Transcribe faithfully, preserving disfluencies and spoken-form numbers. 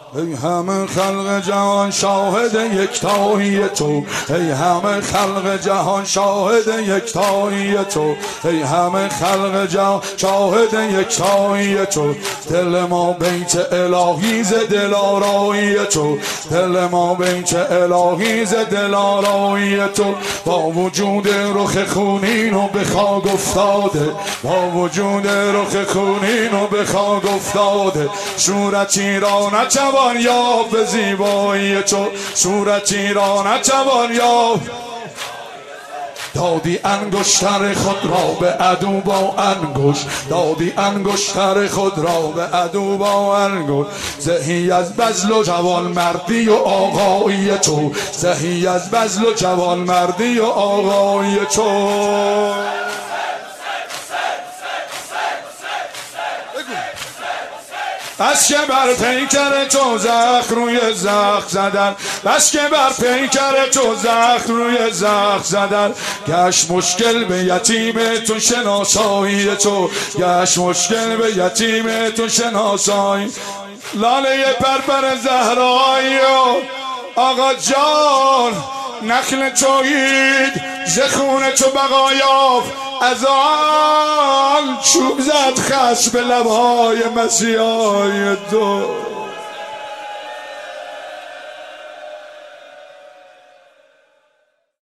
ای همه خلق جهان شاهد یکتایی تو، ای همه خلق جهان شاهد یکتایی تو، ای همه خلق جهان شاهد یکتایی تو. دل ما بیت الهی ز دلارایی تو، دل ما بیت الهی ز دلارایی تو. با وجود رخ خونین و به خاک افتاده، با وجود رخ خونین و به خاک افتاده. صورتی را نتوان یافت به زیبایی تو، صورتی را نتوان یافت. دادی انگشتر خود را به عدو با انگشت، دادی انگشتر خود را به عدو با انگشت. زهی از بذل و جوان مردی و آقایی تو، زهی از بذل و جوان مردی و آقایی تو. بس که بر پیکر تو زخم روی زخم زدن، بس که بر پیکر تو زخم روی زخم زدن. گشت مشکل به یتیم تو شناسایی تو، گشت مشکل به یتیم تو شناسایی. لاله پرپر زهرایی و آقا جان نخل تویید ز خون تو بقا یافت. از آن چوب زد خس به لبهای مسیحای تو.